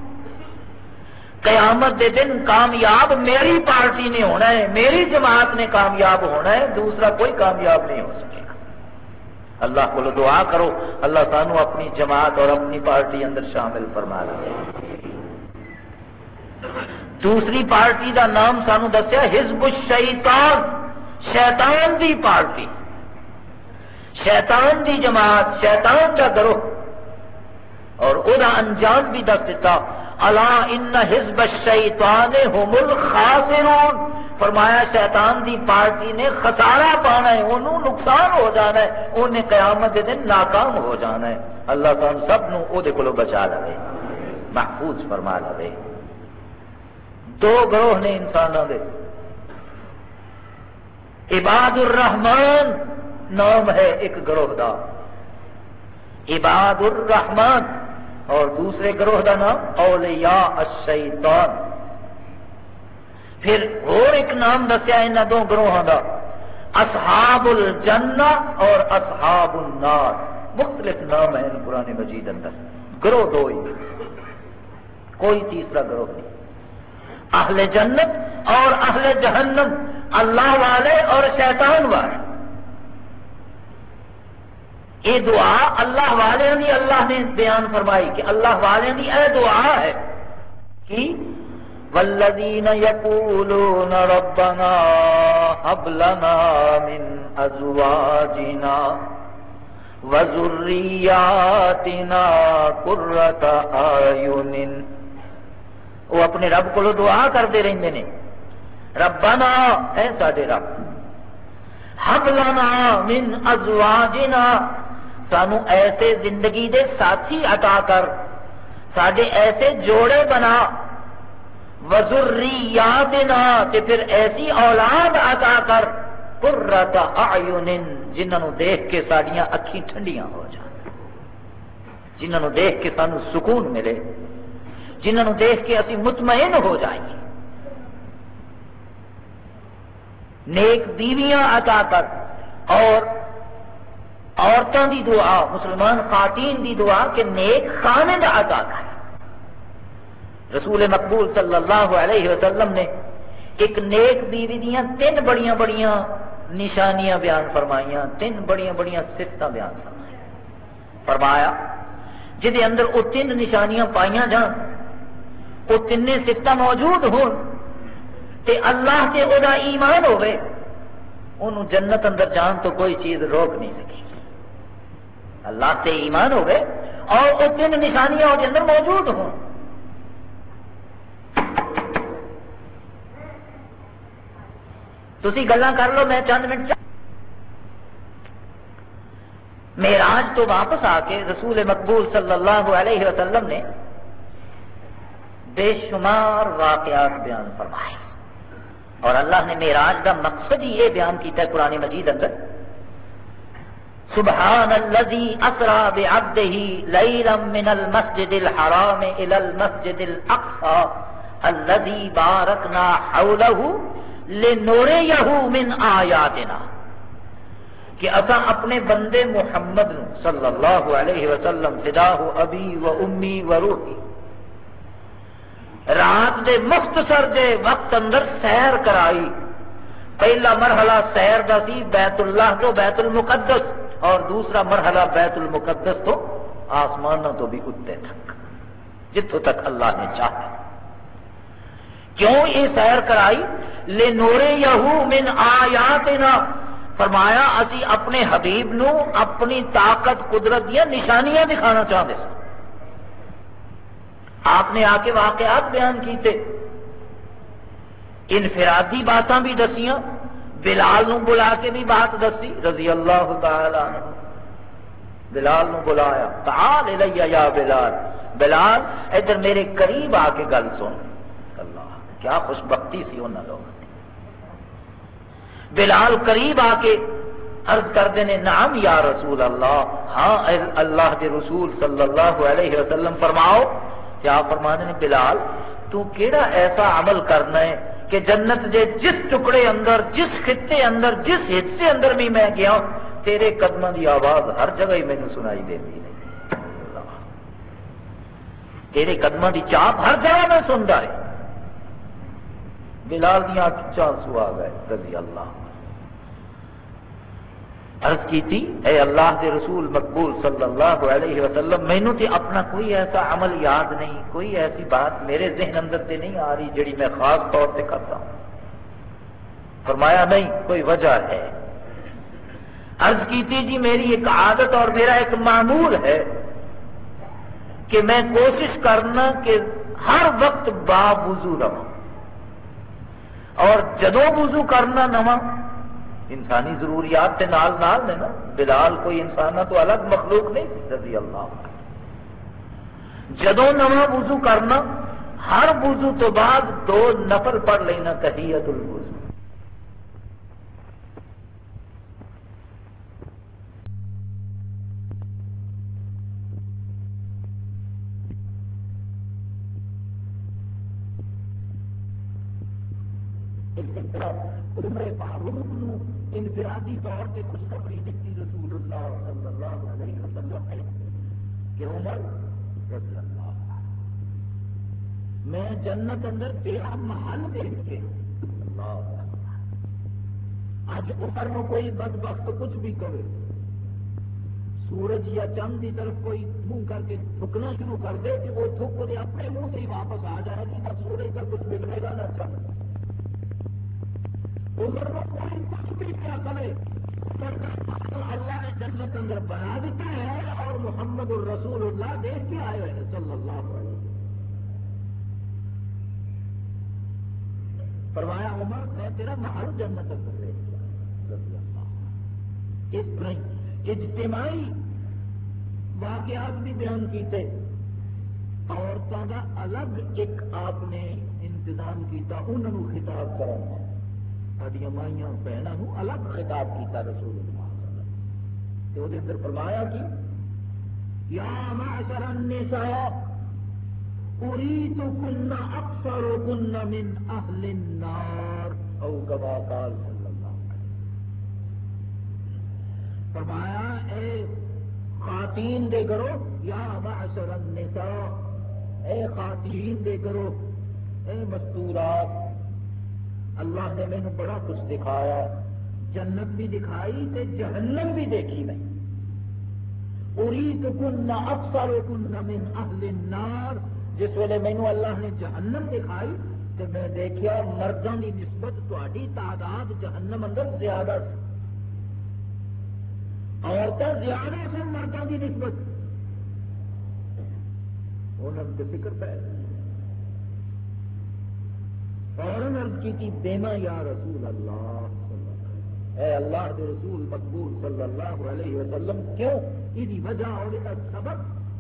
Speaker 1: قیامت دے دن کامیاب میری پارٹی نے ہونا ہے، میری جماعت نے کامیاب ہونا ہے، دوسرا کوئی کامیاب نہیں ہو سکے گا۔ اللہ کو دعا کرو اللہ سانو اپنی جماعت اور اپنی پارٹی اندر شامل فرما لے۔ دوسری پارٹی دا نام سانو دسیا حزب الشیطان، شیطان دی پارٹی، شیطان دی جماعت، شیطان دا گروہ، اور او دا انجام بھی دس دیتا الا ان حزب الشیطان هم الخاسرون، فرمایا شیطان دی پارٹی نے خسارہ پانا ہے، انہوں نقصان ہو جانا ہے، انہیں قیامت دے دن ناکام ہو جانا ہے۔ اللہ تعالیٰ سب نو او دے کولو بچا لے، محفوظ فرما لے۔ دو گروہ نے انسانوں دے، عباد الرحمن نام ہے ایک گروہ دا، عباد الرحمن، اور دوسرے گروہ دا نام اولیاء الشیطان۔ پھر اور ایک نام دسیا انہاں دو گروہاں دا، اصحاب الجنہ اور اصحاب النار، مختلف نام ہیں قرآن مجید اندر، گروہ دو ہی، کوئی تیسرا گروہ نہیں، اہل جنت اور اہل جہنم، اللہ والے اور شیطان والے۔ یہ دعا اللہ والے دی اللہ نے بیان فرمائی کہ اللہ والے دی اے دعا ہے کہ والذین یقولون ربنا هب لنا من ازواجنا وذریاتنا قرۃ اعین، وہ اپنے رب کو دعا کرتے رہتے ہیں، ربنا اے ساڈے رب، ہب لنا من ازواجنا، سانو ایسے زندگی دے ساتھی عطا کر، ساڈے ایسے جوڑے بنا، وذریاتنا تے پھر ایسی اولاد عطا کر، قرۃ اعین جنہاں دیکھ کے ساڈیاں اکھیں ٹھنڈیاں ہو جان، جنہاں دیکھ کے سانو سکون ملے، جنہاں دیکھ کے اسی مطمئن ہو جائیں، نیک بیویاں عطا کر، اور عورتوں دی دعا، مسلمان خواتین دی دعا کہ نیک خامد عطا کر۔ رسول مقبول صلی اللہ علیہ وسلم نے ایک نیک بیوی دیاں تین بڑیاں بڑیاں نشانیاں بیان فرمائیاں، تین بڑیاں بڑیاں صفتاں بیان فرمائیاں، فرمایا جدے اندر وہ تین نشانیاں پائیاں جان، وہ تین صفتاں موجود ہون تے اللہ تے او دا ایمان ہوئے، انہوں جنت اندر جان تو کوئی چیز روک نہیں سکی، اللہ تے ایمان ہوئے اور وہ تین نشانیاں وہ اندر موجود ہوں۔ تسی گلاں کر لو، میں چند منٹ معراج تو واپس آ کے رسول مقبول صلی اللہ علیہ وسلم نے بے شمار واقعات بیان فرمائے، اور اللہ نے معراج کا مقصد ہی یہ بیان کیتا ہے قرآن مجید اندر، سبحان الذی اسرا بعبدہ لیلا من المسجد الحرام الى المسجد الاقصى الذی بارکنا حولہ لنریہ من آیاتنا، کہ اسا اپنے بندے محمد صلی اللہ علیہ وسلم فداہ ابی و امی و روحی رات دے مختصر دے وقت اندر سیر کرائی۔ پہلا مرحلہ سیر دا سی بیت اللہ تو بیت المقدس، اور دوسرا مرحلہ بیت المقدس تو آسمانوں تو بھی اتے تک، جتوں تک اللہ نے چاہا۔ کیوں یہ سیر کرائی؟ لنریہ من آیاتنا، فرمایا اسی اپنے حبیب نو اپنی طاقت قدرت دیا نشانیاں دکھانا چاہتے ہیں۔ آپ نے آ کے واقعات بیان کیتے، انفرادی باتاں بھی دسیاں، بلال نو بلا کے بھی بات دسی رضی اللہ تعالی عنہ، بلال نو بلایا، تعال الیہ یا بلال، بلال ادھر میرے قریب آ کے گل سن۔ اللہ کیا خوش بختی سی انہاں لوگوں کی۔ بلال قریب آ کے عرض کردے نے، نعم یا رسول اللہ، ہاں اللہ کے رسول صلی اللہ علیہ وسلم فرماؤ۔ کیا فرمانے نے؟ بلال تو کیڑا ایسا عمل کرنا ہے کہ جنت دے جس ٹکڑے اندر، جس خطے اندر، جس حصے اندر بھی میں گیا تیرے قدموں دی آواز ہر جگہ ہی مینوں سنائی دیتی ہے، تیرے قدموں دی چاپ ہر جگہ میں سنتا ہے۔ بلال دیاں اکھاں آنسو آ گئے رضی اللہ۔ عرض کی تھی، اے اللہ کے رسول مقبول صلی اللہ علیہ وسلم، مینوں تے اپنا کوئی ایسا عمل یاد نہیں، کوئی ایسی بات میرے ذہن اندر تے نہیں آ رہی جڑی میں خاص طور پہ کرتا ہوں۔ فرمایا نہیں، کوئی وجہ ہے۔ عرض کی تھی، جی میری ایک عادت اور میرا ایک معمول ہے کہ میں کوشش کرنا کہ ہر وقت با وضو رہوں، اور جدوں وضو کرنا نواں انسانی ضروریات کے نال نال نے نا، بلال کوئی انسانہ تو الگ مخلوق نہیں سی رضی اللہ عنہ۔ جدوں نواں وضو کرنا، ہر وضو تو بعد دو نفل پڑھ لینا تحیۃ الوضو۔ عمر فاروق نو انفرادی طور پہ خوشخبری دیتی رسول اللہ صلی اللہ علیہ وسلم نے کہ عمر رضی اللہ میں جنت اندر تیرا محل دیکھ کے اللہ اج عمر نو کوئی بدبخت کچھ بھی کرے سورج یا چند کی طرف کوئی منہ کر کے تھکنا شروع کر دے کہ وہ تھک دے اپنے منہ سے ہی واپس آ جائے گی نہ سورج کا کچھ بگڑے گا نہ چند عمر کو کوئی کچھ بھی کیا کرے اللہ نے جنت اندر بنا دیتا ہے اور محمد الرسول اللہ دیکھ کے آئے ہیں صلی اللہ علیہ وسلم فرمایا عمر میں تیرا محل جنت اندر دیکھ لیا رضی اللہ اس طرح اجتماعی واقعات بھی بیان کیتے عورتوں کا الگ ایک آپ نے انتظام کیتا انہوں نے خطاب کرنا ساری مائیاں بہنوں الگ خطاب کیتا رسول اللہ تو وہ اندر فرمایا کہ یا معشر النساء اریدکن اکثرکن من اہل النار او کما قال صلی اللہ علیہ وسلم فرمایا اے خواتین دے کرو یا معشر النساء اے خواتین دے کرو اے مستورات اللہ نے میں نے بڑا کچھ دکھایا جنت بھی دکھائی تے جہنم بھی دیکھی میں اریدکن اکثرکن من اہل النار جس ویلے مینو اللہ نے جہنم دکھائی تو میں دیکھا مردوں کی نسبت تہاڈی تعداد جہنم اندر زیادہ سی عورتیں زیادہ سن مردوں کی نسبت انہوں نے فکر پہ فوراً عرض کی تھی بیما یا رسول اللہ اے اللہ کے رسول مقبول صلی اللہ علیہ وسلم کیوں یہ وجہ اور سبب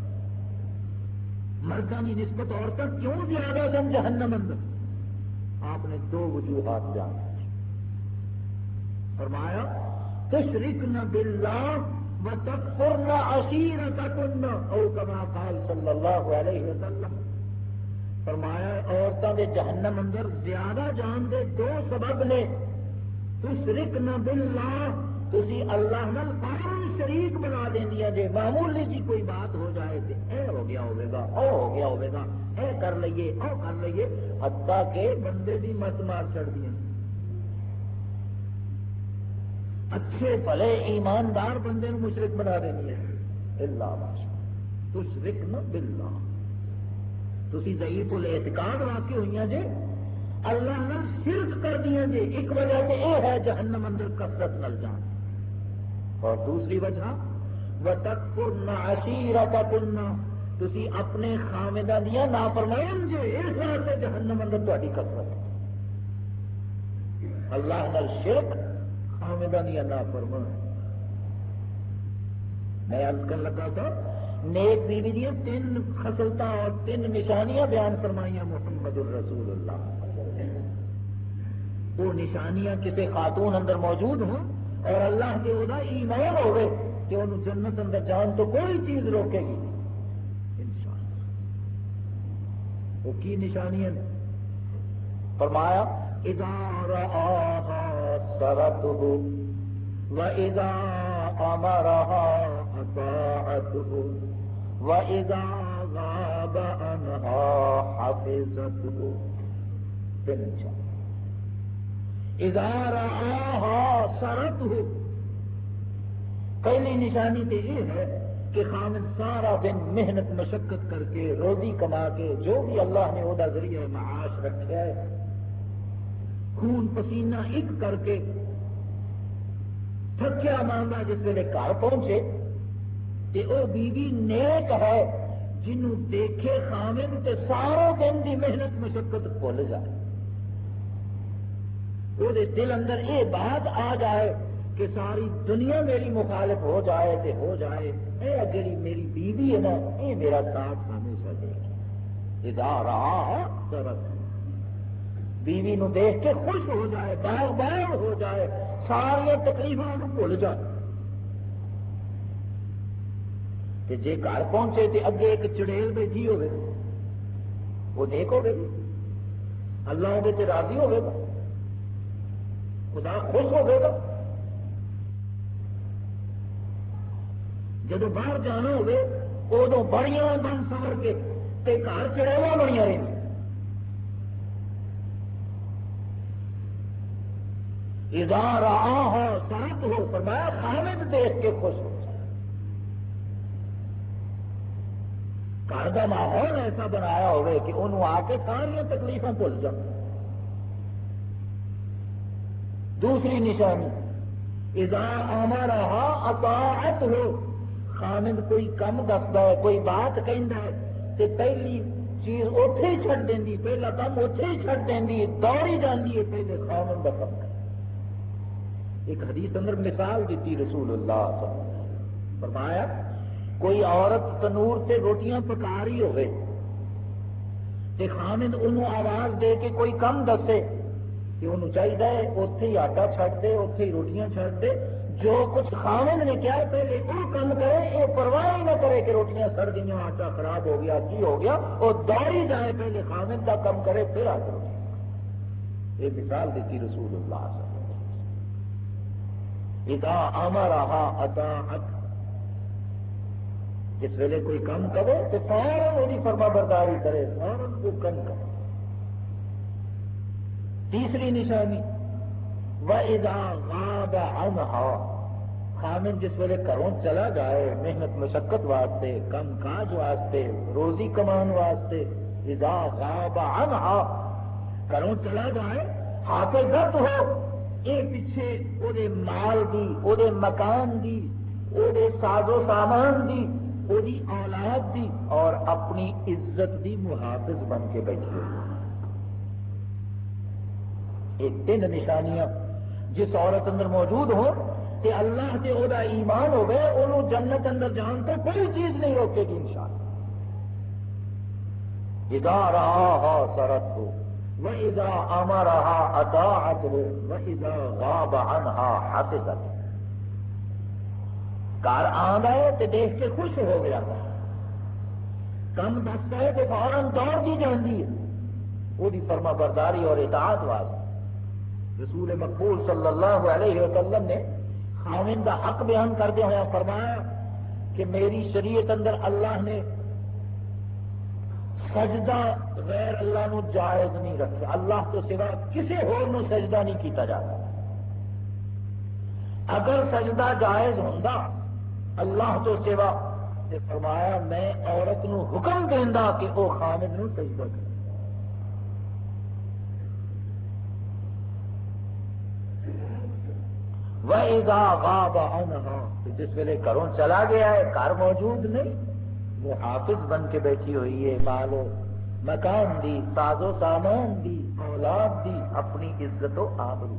Speaker 1: مردوں کی نسبت عورتیں کیوں زیادہ سن جہنم اندر آپ نے دو وجوہات بیان کی فرمایا تشرکن باللہ وتکفرن عشیرتکن او کما قال صلی اللہ علیہ وسلم فرمایا عورتوں کے جہنم اندر زیادہ جان دے دو سبب نے تشرکن باللہ تسی اللہ نال فوراً شریک بنا دینیا جے معمولی جی کوئی بات ہو جائے تو اے ہو گیا ہوگا او ہو گیا ہوگا اے کر لئیے او کر لئیے حتیٰ کہ بندے دی مت مار چڑھ دیا اچھے بھلے ایماندار بندے نو مشرک بنا دینی ہے اللہ ماشاء تشرکن باللہ تسی ضعیف الاعتقاد واقع ہوئی جے اللہ نال شرک کر دیا جے ایک وجہ سے اے ہے جہنم اندر کثرت نل جان اور دوسری وجہ وَتَكْفُرْنَ عَشِيرَتَكُنَّ تسی اپنے خامدہ دیا نافرمان جے اس واسطے جہنم اندر تہاڈی کثرت اللہ نال شرک خامدہ دیا نافرمان میں عرض کر لگا تھا نیک بیوی دیا تین خصلتاں اور تین نشانیاں بیان فرمائیاں محمد الرسول اللہ وہ نشانیاں کسی خاتون اندر موجود ہوں اور اللہ کے ودا ایمان ہوئے کہ انہوں جنت اندر جان تو کوئی چیز روکے گی انشاءاللہ وہ کی نشانیاں فرمایا اذا رآہا سرتہ وَإِذَا أَمَرَهَا أَطَاعَتْهُ وَإِذَا غَابَ عَنْهَا حَفِظَتْهُ تنجا اذا رآہا سرتہ پہلی نشانی تو یہ ہے کہ خامد سارا دن محنت مشقت کر کے روزی کما کے جو بھی اللہ نے وہ ذریعہ معاش رکھا ہے خون پسینہ ایک کر کے تھکیا مانگا جس ویلے گھر پہنچے تے او بیوی نیک ہے جنوں دیکھے خامد تے سارا دن دی محنت مشقت بھول جائے وہ دل اندر یہ بات آ جائے کہ ساری دنیا میری مخالف ہو جائے تے ہو جائے اے جڑی میری بیوی ہے نا یہ میرا ساتھ ہمیشہ دے گی اذا رہا سرت بیوی نو دیکھ کے خوش ہو جائے باغ باغ ہو جائے ساری تکلیفوں کو بھول جائے کہ جے گھر پہنچے تے اگے ایک چڑیل بیٹھی ہوئے وہ نیک ہوگی اللہ دے تے راضی ہوئے گا خدا خوش ہو گئے گا. جب باہر جانا ہوگے ادو بڑیاں بن سور کے تے گھر چڑیلا بڑیاں رہی. اذا رآہا سرت ہو فرمایا خامد دیکھ کے خوش ہو جائے. گھر کا ماحول ایسا بنایا ہوئے کہ انہوں آ کے ساری تکلیفاں بھول جائیں. دوسری نشانی اذا امرہا اطاعت ہو. خامد کوئی کم دستا ہے کوئی بات کہندا ہے تے پہلی چیز اوتھے ہی چھڈ دیندی, پہلا کام اوتھے ہی چھڈ دیندی, دوڑی جاندی ہے پہلے خامد دا کم. ایک حدیث اندر مثال دیتی رسول اللہ صلی اللہ علیہ وسلم, فرمایا کوئی عورت تنور تے روٹیاں پکا رہی ہوئے تے خامد انہوں آواز دے کے کوئی کم دسے کہ انہوں چاہیے اوتھے ہی آٹا چھڈ دے, اوتھے ہی روٹیاں چھڈ دے. جو کچھ خامد نے کیا پہلے وہ کام کرے, یہ پرواہ ہی نہ کرے کہ روٹیاں سڑ گئی, آٹا خراب ہو گیا, کی ہو گیا, وہ دوڑی جائے پہلے خامد کا کام کرے پھر آ کر. یہ مثال دیتی رسول اللہ صلی اللہ علیہ وسلم. اذا امرہا اطاعت, جس ویلے کوئی کام کرے تو فوراً وہی فرما برداری کرے, فوراً وہ کام کرے. تیسری نشانی وَإِذَا غَابَ عَنْهَا, خامد جس ویلے گھروں چلا جائے محنت مشقت واسطے, کم کاج واسطے, روزی کمان واسطے, اذا غاب عنها گھروں چلا جائے حافظت ہو, یہ پیچھے وہ دے مال دی, وہ دے مکان دی, وہ دے ساز و سامان دی, وہ دی اولاد دی اور اپنی عزت دی محافظ بن کے بیٹھی ہوئی. یہ تین نشانیاں جس عورت اندر موجود ہو کہ اللہ سے وہ ایمان ہو گئے, انہوں جنت اندر جان تو کوئی چیز نہیں روکے گی انشاءاللہ. اذا رآہا سرت ہو وَإِذَا أَمَرَهَا أَطَاعَتْ ہو وَإِذَا غَابَ عَنْهَا حَفِظَتْ. گھر آندا ہے تے دیکھ کے خوش ہو گیا, کم دستا ہے کہ فوراً دوڑ دی جاندی ہے وہ دی فرما برداری اور اطاعت واسطے. رسول مقبول صلی اللہ علیہ وسلم نے خاوند کا حق بیان کردے ہوئے فرمایا کہ میری شریعت اندر اللہ نے سجدہ غیر اللہ نو جائز نہیں رکھا, اللہ تو سوا کسی ہور نو سجدہ نہیں کیتا جاتا. اگر سجدہ جائز ہوندا اللہ تو سوا تے فرمایا میں عورت نو حکم دیندا کہ وہ خامد نو سجدہ کرے. وَإِذَا غَابَ عَنْهَا, جس ویلے گھروں چلا گیا ہے گھر موجود نہیں, وہ حافظ بن کے بیٹھی ہوئی ہے, مال و مکان دی, ساز و سامان دی, اولاد دی, اپنی عزت و آبرو.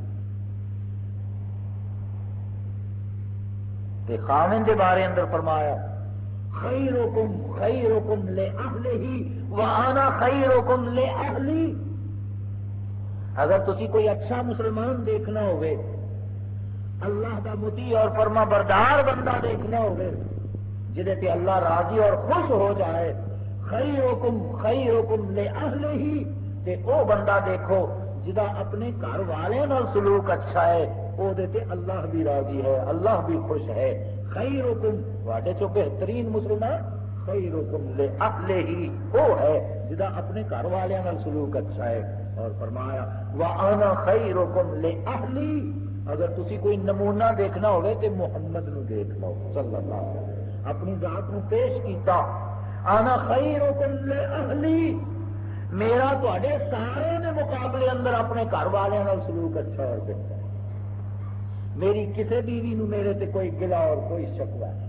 Speaker 1: کہ خاوند کے بارے اندر فرمایا خیرکم خیرکم لأہلہ وَأَنَا خیرکم لأہلی. اگر تسی کوئی اچھا مسلمان دیکھنا ہوئے, اللہ کا مطیع اور فرما بردار بندہ دیکھنا ہوگے جہے تے اللہ راضی اور خوش ہو جائے, خیرکم خیرکم لأہلہ, تے او بندہ دیکھو جدا اپنے گھر والے نال سلوک اچھا ہے, او دے تے اللہ بھی راضی ہے, اللہ بھی خوش ہے. خیرکم واڈے چو بہترین مسلمان خیرکم لأہلہ او ہے جدا اپنے گھر والے نال سلوک اچھا ہے. اور فرمایا وَأَنَا خَيْرُكُمْ لِأَهْلِي, اگر تسی کوئی نمونہ دیکھنا ہوگے تو محمد نو دیکھ لو صلی اللہ علیہ وسلم. اپنی ذات نو پیش کیتا, انا خیرکم لأہلی, میرا تواڈے سارے نے مقابلے اندر اپنے گھر والوں نال سلوک اچھا اور بہتر ہے. میری کسی بیوی نو میرے تے کوئی گلا اور کوئی شکوہ نہیں,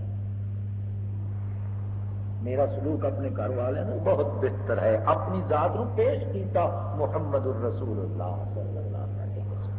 Speaker 1: میرا سلوک اپنے گھر والوں نے بہت بہتر ہے. اپنی ذات نو پیش کیتا محمد الرسول اللہ صلی اللہ علیہ وسلم.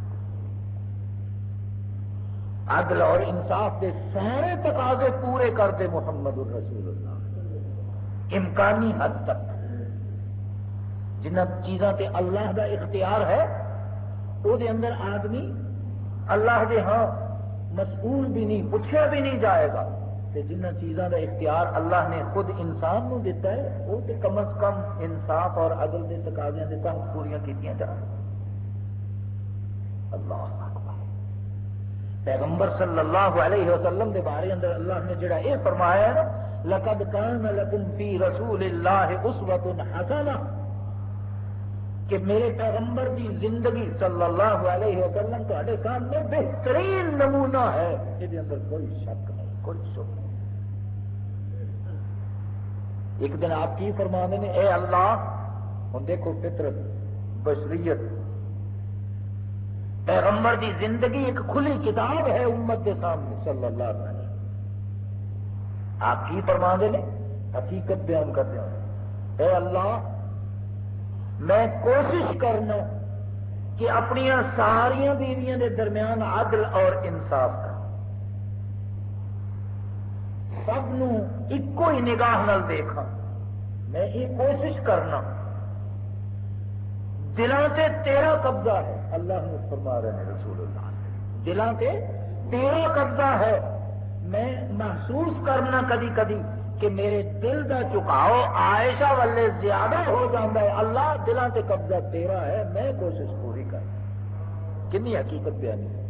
Speaker 1: عدل اور انصاف کے سارے تقاضے پورے کرتے محمد الرسول اللہ امکانی حد تک. جنہ چیزاں تے اللہ دا اختیار ہے وہ دے اندر آدمی اللہ دے ہاں مسئول بھی نہیں, پوچھا بھی نہیں جائے گا. تے جنہ چیزاں دا اختیار اللہ نے خود انسان نو دیتا ہے وہ تے کم از کم انصاف اور عدل دے تقاضیاں دے تحت پوریاں کیتیاں جائیں. اللہ اکبر. پیغمبر صلی اللہ علیہ وسلم دے بارے اندر اللہ نے جڑا اے فرمایا ہے نا لقد کان لکم فی رسول اللہ اسوۃ حسنہ کہ میرے پیغمبر کی زندگی صلی اللہ علیہ وسلم تہاڈے سامنے بہترین نمونہ ہے، یہ اندر کوئی شک نہیں کوئی شک نہیں. ایک دن آپ کی فرمانے نے اے اللہ ہن دیکھو فطرت بشریت پیغمبر دی زندگی ایک کھلی کتاب ہے امت کے سامنے صلی اللہ علیہ وسلم. آپ کی فرمانے نے حقیقت بیان کرتے ہیں اے اللہ میں کوشش کرنا کہ اپنی ساری بیویاں دے درمیان عدل اور انصاف کر سب نو ایکو ہی نگاہ نال دیکھا، میں یہ کوشش کرنا. دلاں تے تیرا قبضہ ہے، اللہ نے فرما رہے ہیں رسول اللہ دلاں تے تیرا قبضہ ہے. میں محسوس کرنا کدی کدی کہ میرے دل دا چکاؤ عائشہ والے زیادہ ہو جاتا ہے. اللہ دلاں تے قبضہ تیرا ہے، میں کوشش پوری کر. کنی حقیقت بیانی ہے.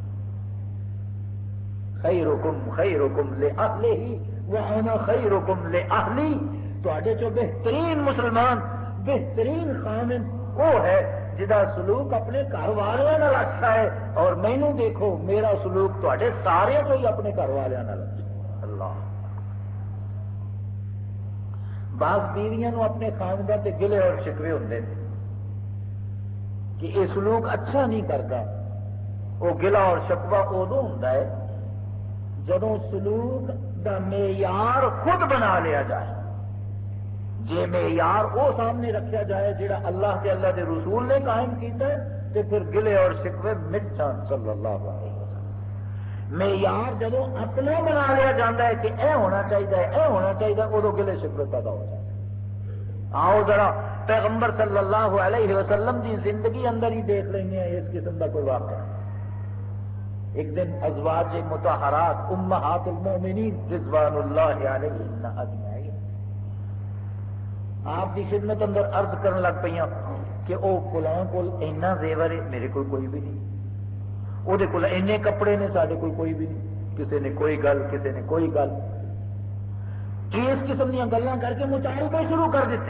Speaker 1: خیرکم خیرکم لأہلہ وانا خیرکم لأہلی. تواڈے چو بہترین مسلمان بہترین خامن وہ ہے جدا سلوک اپنے گھر والوں نال اچھا ہے، اور مینوں دیکھو میرا سلوک تواڈے سارے تو ہی اپنے گھر والوں نال اچھا. اللہ بعض بیویاں نو اپنے خاندان تے گلے اور شکوے ہوندے کہ یہ سلوک اچھا نہیں کرتا. وہ گلا اور شکوہ ادو ہوندا ہے جدوں سلوک دا معیار خود بنا لیا جائے. جے معیار وہ سامنے رکھا جائے جڑا اللہ کے اللہ کے رسول نے قائم کیتا ہے تو پھر گلے اور شکوے مٹ جان صلی اللہ علیہ وسلم. معیار جدوں اپنا بنا لیا جاتا ہے کہ اے ہونا چاہیے اے ہونا چاہیے ادو گلے شکوے پیدا ہو جاتے. آؤ ذرا پیغمبر صلی اللہ علیہ وسلم کی زندگی اندر ہی دیکھ لیں گے اس قسم کا کوئی واقعہ. ایک دن ازواج مطہرات امہات المؤمنین رضوان اللہ علیہن اجمعین آپ کی خدمت اندر عرض کرن لگ پہ کہ او فلاں کول اینا زیور ہے میرے کوئی کوئی بھی نہیں، وہ کول اینے کپڑے نے سارے کوئی کوئی بھی نہیں، کسی نے کوئی گل کسی نے کوئی گل. اس قسم دیا گلاں کر کے مطالبے شروع کر دیتے.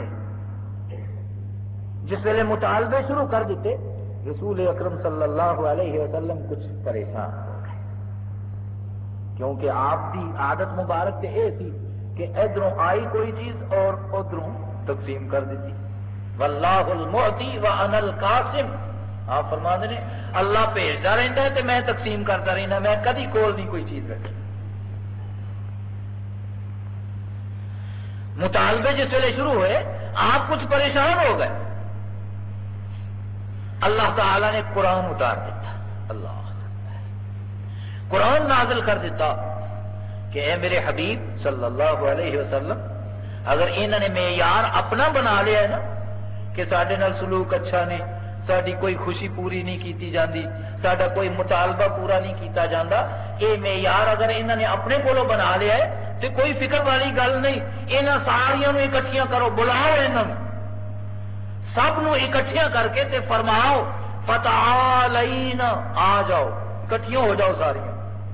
Speaker 1: جس ویلے مطالبے شروع کر دیتے رسول اکرم صلی اللہ علیہ وسلم کچھ پریشان ہو گئے، کیونکہ آپ کی عادت مبارک سے یہ سی کہ ادھروں آئی کوئی چیز اور ادھروں تقسیم کر دیتی. واللہ المعطی وانا القاسم. آپ فرما دے اللہ بھیجتا رہتا ہے تو میں تقسیم کرتا رہنا، میں کدی کول نہیں کوئی چیز رکھی. مطالبے جس ویلے شروع ہوئے آپ کچھ پریشان ہو گئے. اللہ تعالی نے قرآن اتار دیتا. اللہ قرآن نازل کر دیتا کہ اے میرے حبیب صلی اللہ علیہ وسلم اگر انہوں نے معیار اپنا بنا لیا ہے نا کہ ساڈے نال سلوک اچھا نہیں، ساری کوئی خوشی پوری نہیں کیتی جاندی، ساڈا کوئی مطالبہ پورا نہیں کیتا جاندا، یہ معیار اگر انہوں نے اپنے کولوں بنا لیا ہے تو کوئی فکر والی گل نہیں. انہاں ساریاں نو اکٹھیاں کرو، بلاؤ انہاں سب نو اکٹھیاں کر کے تے فرماؤ فتعالین آ جاؤ، اکٹھیاں ہو جاؤ ساریاں.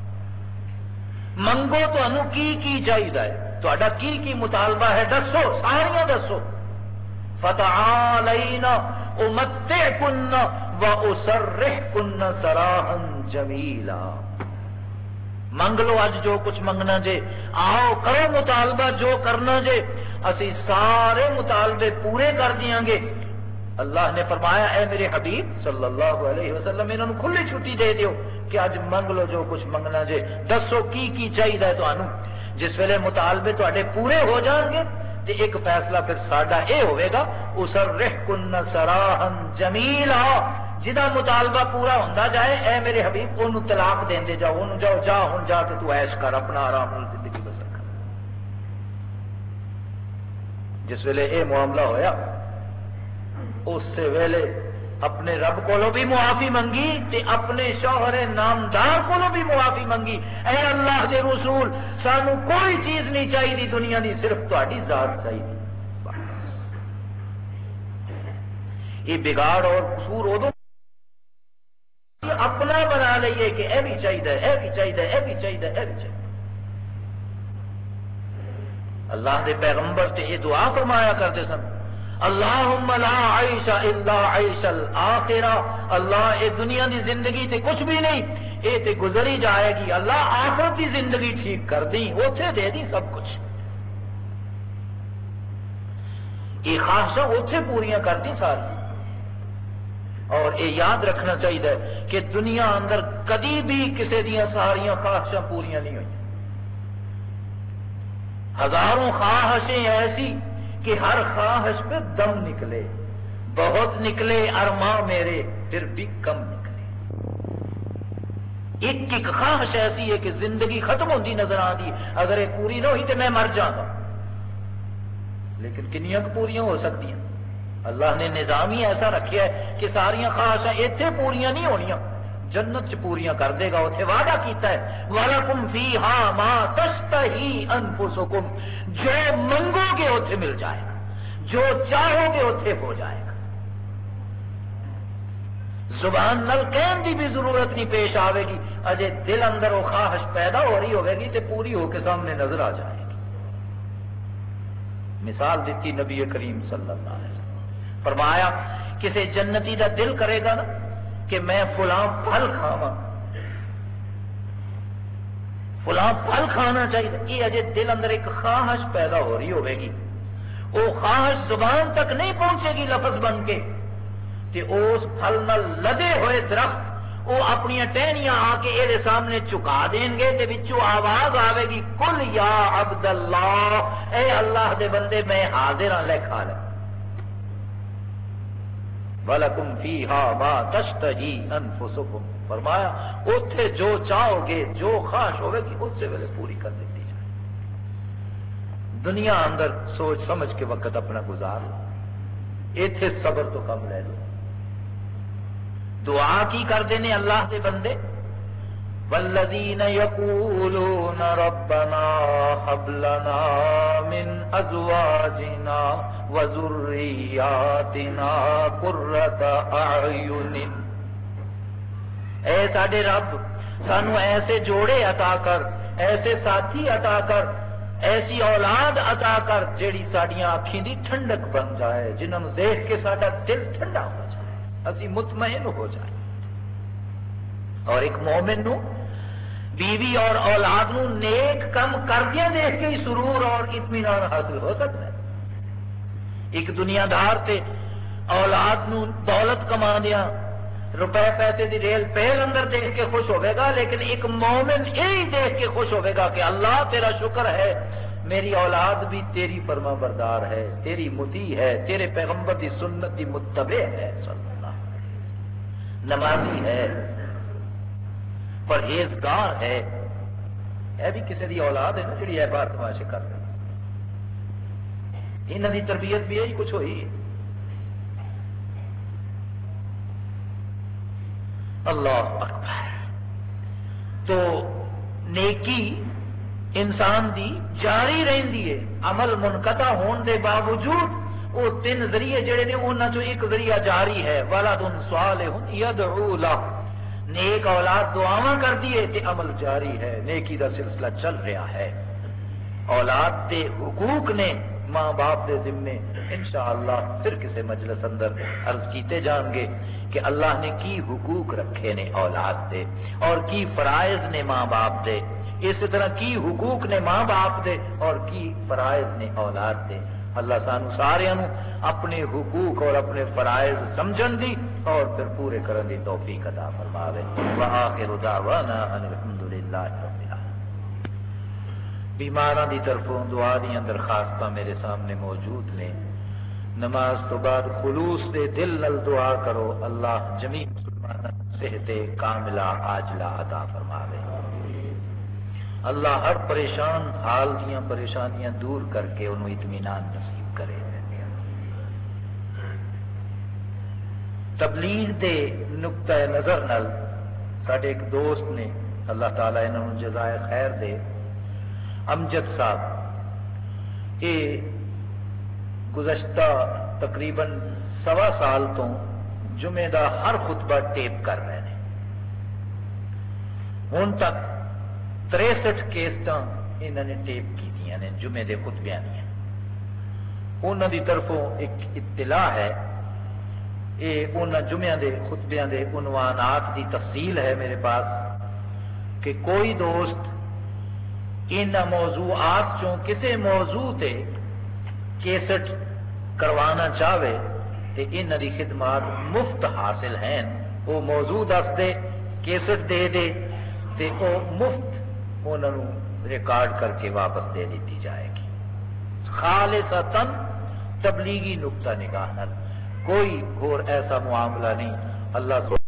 Speaker 1: منگو تو انو کی کی چاہیے تہاڈا کی کی مطالبہ ہے دسو، ساریاں دسو. فتعالین امتعکن واسرحکن سراحا جمیلا. منگ لو اج جو کچھ منگنا جے، آؤ کرو مطالبہ جو کرنا جے، اسی سارے مطالبے پورے کر دیاں گے. اللہ نے فرمایا اے میرے حبیب صلی اللہ علیہ وسلم انہوں نے کھلی چھٹی دے دیو کہ اج منگ لو جو کچھ منگنا جے، دسو کی کی چاہیے تمہیں. جس ویلے مطالبے تواڈے پورے ہو جان گے تو ایک فیصلہ پھر ساڈا اے ہوئے گا اسرحکن سراحا جمیلا. جدا مطالبہ پورا ہوتا جائے اے میرے حبیب انہوں طلاق دیندے جاؤ، انہوں جاؤ جا ہن جا کے تو عیش کر اپنا آرام نال زندگی بسر کر. جس ویلے اے معاملہ ہویا اس ویلے اپنے رب کو بھی معافی منگی تے اپنے شوہر نامدار کو بھی معافی منگی. اے اللہ دے رسول سانو کوئی چیز نہیں چاہیے دنیا دی، صرف تہاڈی ذات چاہیے. یہ بگاڑ اور قصور ادو
Speaker 2: سپنا بنا لئیے کہ اے بھی چاہیے اے بھی چاہیے اے بھی چاہیے اے بھی چاہیے. اللہ دے پیغمبر تے یہ دعا فرمایا کرتے سن اللہم لا عیش الا عیش الآخرہ. اللہ اے دنیا دی زندگی تے کچھ بھی نہیں، اے تے گزری جائے گی، اللہ آخرت دی زندگی ٹھیک کر دی، اوتھے دے دی سب کچھ. یہ خواہشاں اوتھے پوریاں کر دی ساری. اور یہ یاد رکھنا چاہیے کہ دنیا اندر کدی بھی کسی دیا ساریاں خواہشاں پوریاں نہیں ہوئی. ہزاروں خواہشیں ایسی کہ ہر خواہش پہ دم نکلے، بہت نکلے ارماں میرے پھر بھی کم نکلے. ایک ایک خواہش ایسی ہے کہ زندگی ختم ہوتی نظر آتی، اگر یہ پوری نہ ہوئی تو میں مر جاگا. لیکن کنیاں پوریاں ہو سکتی ہیں؟ اللہ نے نظام ہی ایسا رکھا ہے کہ ساریاں خواہشاں اتنے پوریاں نہیں ہونیاں، جنت چ پوریاں کر دے گا. اتنے وعدہ کیتا ہے وَلَكُمْ فِيهَا مَا تَشْتَهِي أَنفُسُكُمْ، جو منگو گے اتنے مل جائے گا، جو چاہو گے اتنے ہو جائے گا. زبان نل کہن دی بھی ضرورت نہیں پیش آئے گی، اجے دل اندر وہ خواہش پیدا ہو رہی ہوگی گی تو پوری ہو کے سامنے نظر آ جائے گی. مثال دیتی نبی کریم صلی اللہ علیہ وسلم، فرمایا کسی جنتی دا دل کرے گا نا کہ میں فلاں پھل کھاواں، فلاں پھل کھانا چاہیے، یہ اجے دل اندر ایک خواہش پیدا ہو رہی ہوئے گی. وہ خواہش زبان تک نہیں پہنچے گی لفظ بن کے، کہ اس پھل نال لدے ہوئے درخت وہ اپنی ٹہنیاں آ کے یہ سامنے چکا دیں گے تے وچوں آواز آئے گی کل یا عبد اللہ، اے اللہ دے بندے میں حاضر ہاں لے کھا لے. وَلَكُمْ فِيهَا مَا تَشْتَهِي أَنفُسُكُمْ، فرمایا اتھے جو چاہو گے جو خواہش ہوگی گی اس سے ویلے پوری کر دیتی جائے. دنیا اندر سوچ سمجھ کے وقت اپنا گزار لو، ایتھے صبر تو کم لے لو. دعا کی کرتے ہیں اللہ دے بندے والذین یقولون ربنا هب لنا من ازواجنا وذریاتنا قرۃ اعین، اے ساڈے رب سانو ایسے جوڑے عطا کر، ایسے ساتھی عطا کر، ایسی اولاد عطا کر جیڑی ساڈیاں اکھیں دی ٹھنڈک بن جائے، جنہاں نوں دیکھ کے ساڈا دل ٹھنڈا ہو جائے، اسی مطمئن ہو جائے. اور ایک مومن نو بیوی اور اولاد نو نیک کم کردیاں دیکھ کے ہی سرور اور اطمینان حاصل ہو سکتا ہے. ایک دنیا دار تے اولاد نو دولت کما دیا روپے پیسے دی ریل پہل اندر دیکھ کے خوش ہوئے گا، لیکن ایک مومن یہی دیکھ کے خوش ہوئے گا کہ اللہ تیرا شکر ہے میری اولاد بھی تیری فرما بردار ہے، تیری مطیع ہے، تیرے پیغمبر دی سنت دی متبع ہے، صلی اللہ علیہ وسلم، نمازی ہے، پرہیزگار ہے. یہ بھی کسی دی اولاد ہے نا جڑی احبار تماشے کر رہی. انہاں دی تربیت بھی یہی کچھ ہوئی ہے. اللہ اکبر. تو نیکی انسان دی جاری رہندی ہے، عمل منقطع ہون دے باوجود وہ تین ذریعے جڑے نے انہاں چوں ایک ذریعہ جاری ہے، ولد صالح یدعو لہ، نیک اولاد دعاواں کر دیے تے عمل جاری ہے، نیکی دا سلسلہ چل رہا ہے. اولاد دے حقوق نے ماں باپ دے ذمے انشاءاللہ پھر کسی مجلس اندر عرض کیتے جان گے کہ اللہ نے کی حقوق رکھے نے اولاد دے اور کی فرائض نے ماں باپ دے، اسی طرح کی حقوق نے ماں باپ دے اور کی فرائض نے اولاد دے. اللہ سانو سارے اپنے حقوق اور اپنے فرائض سمجھن دی اور پھر پورے کرن دی توفیق عطا فرماوے. وآخر دعوانا ان الحمدللہ رب العالمین. بیماراں دی طرفوں دعا دی درخواستاں میرے سامنے موجود نے. نماز تو بعد خلوص دے دل نال دعا کرو، اللہ جمیع مسلماناں صحت کاملہ عاجلہ عطا فرماوے. اللہ ہر پریشان حال دیاں پریشانیاں دور کر کے انہوں اطمینان نصیب کرے. تبلیغ دے نقطہ نظر نال ساڈے ایک دوست نے، اللہ تعالیٰ انہوں جزائے خیر دے، امجد صاحب، یہ گزشتہ تقریباً سوا سال تو جمعے دا ہر خطبہ ٹیپ کر رہے ہیں. ہن تک تریسٹھ کیسٹاں انہوں نے ٹیپ کی نے جمعے دے خطبیاں دیا. انہوں دی طرفوں ایک اطلاع ہے، یہ انہوں جمعہ دے خطبیاں دے عنوانات دی تفصیل ہے میرے پاس، کہ کوئی دوست ان موضوعات چوں کسے موضوع تے کیسٹ کروانا چاہے تے ان دی خدمات مفت حاصل ہیں. وہ موضوع دس دے، کیسٹ دے دے تے وہ مفت انہوں ریکارڈ کر کے واپس دے دیتی جائے گی، خالصتاً تبلیغی نقطہ نگاہ نال، کوئی اور ایسا معاملہ نہیں. اللہ